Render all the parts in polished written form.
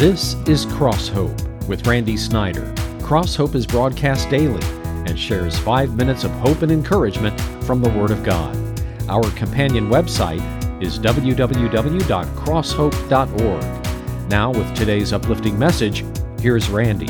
This is Cross Hope with Randy Snyder. Cross Hope is broadcast daily and shares 5 minutes of hope and encouragement from the Word of God. Our companion website is www.crosshope.org. Now, with today's uplifting message, here's Randy.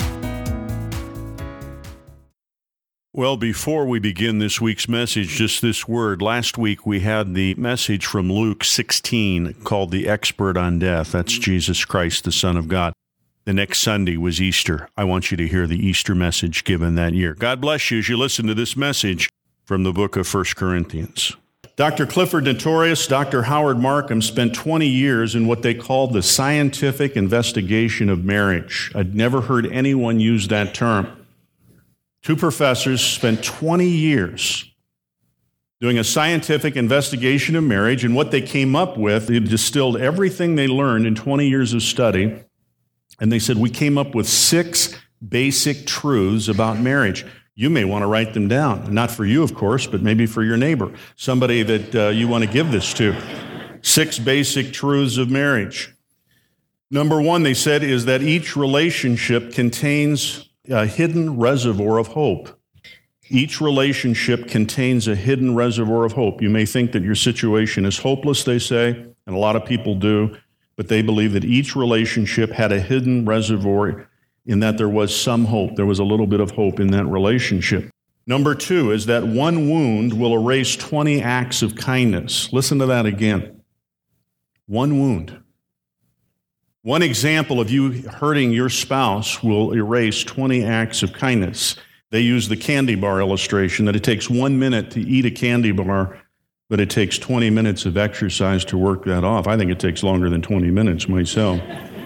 Well, before we begin this week's message, just this word. Last week we had the message from Luke 16 called The Expert on Death. That's Jesus Christ, the Son of God. The next Sunday was Easter. I want you to hear the Easter message given that year. God bless you as you listen to this message from the book of 1 Corinthians. Dr. Clifford Notorious, Dr. Howard Markham spent 20 years in what they called the scientific investigation of marriage. I'd never heard anyone use that term. Two professors spent 20 years doing a scientific investigation of marriage, and what they came up with, they distilled everything they learned in 20 years of study, and they said, we came up with 6 basic truths about marriage. You may want to write them down. Not for you, of course, but maybe for your neighbor, somebody that you want to give this to. 6 basic truths of marriage. Number 1, they said, is that each relationship contains a hidden reservoir of hope. Each relationship contains a hidden reservoir of hope. You may think that your situation is hopeless, they say, and a lot of people do, but they believe that each relationship had a hidden reservoir in that there was some hope. There was a little bit of hope in that relationship. Number 2 is that one wound will erase 20 acts of kindness. Listen to that again. One wound. One example of you hurting your spouse will erase 20 acts of kindness. They use the candy bar illustration that it takes 1 minute to eat a candy bar, but it takes 20 minutes of exercise to work that off. I think it takes longer than 20 minutes myself.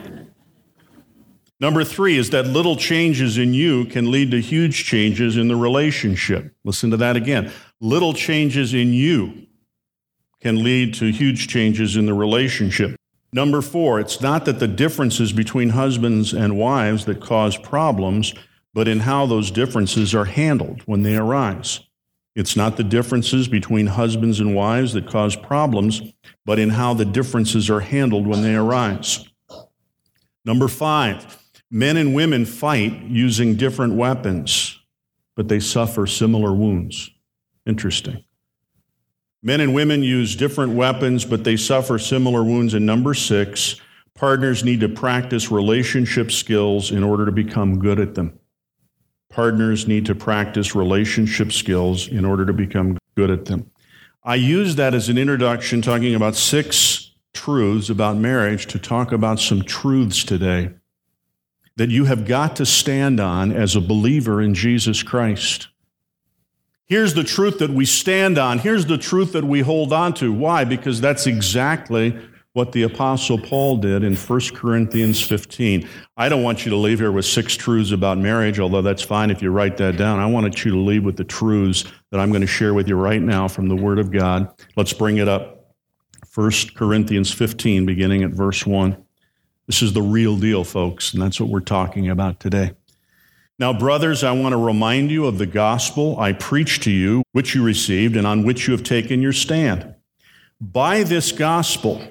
Number 3 is that little changes in you can lead to huge changes in the relationship. Listen to that again. Little changes in you can lead to huge changes in the relationship. Number 4, it's not that the differences between husbands and wives that cause problems, but in how those differences are handled when they arise. It's not the differences between husbands and wives that cause problems, but in how the differences are handled when they arise. Number 5, men and women fight using different weapons, but they suffer similar wounds. Interesting. Men and women use different weapons, but they suffer similar wounds. And number 6, partners need to practice relationship skills in order to become good at them. Partners need to practice relationship skills in order to become good at them. I use that as an introduction, talking about 6 truths about marriage, to talk about some truths today that you have got to stand on as a believer in Jesus Christ. Here's the truth that we stand on. Here's the truth that we hold on to. Why? Because that's exactly what the Apostle Paul did in 1 Corinthians 15. I don't want you to leave here with 6 truths about marriage, although that's fine if you write that down. I want you to leave with the truths that I'm going to share with you right now from the Word of God. Let's bring it up. 1 Corinthians 15, beginning at verse 1. This is the real deal, folks, and that's what we're talking about today. Now, brothers, I want to remind you of the gospel I preached to you, which you received and on which you have taken your stand. By this gospel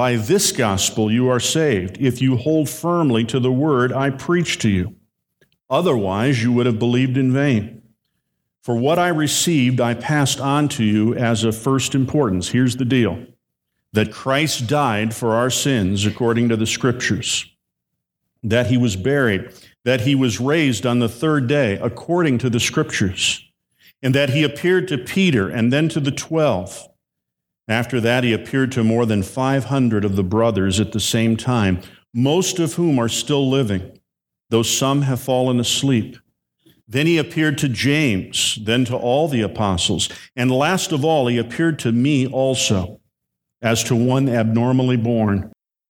you are saved, if you hold firmly to the word I preached to you. Otherwise, you would have believed in vain. For what I received, I passed on to you as of first importance. Here's the deal: that Christ died for our sins according to the Scriptures, that he was buried, that he was raised on the 3rd day according to the Scriptures, and that he appeared to Peter and then to the 12. After that, he appeared to more than 500 of the brothers at the same time, most of whom are still living, though some have fallen asleep. Then he appeared to James, then to all the apostles, and last of all, he appeared to me also, as to one abnormally born.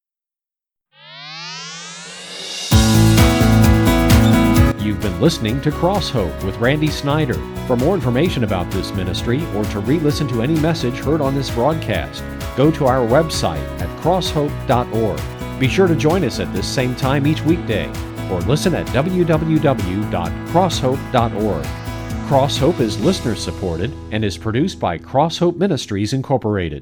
You've been listening to Cross Hope with Randy Snyder. For more information about this ministry or to re-listen to any message heard on this broadcast, go to our website at crosshope.org. Be sure to join us at this same time each weekday, or listen at www.crosshope.org. Cross Hope is listener-supported and is produced by Cross Hope Ministries, Incorporated.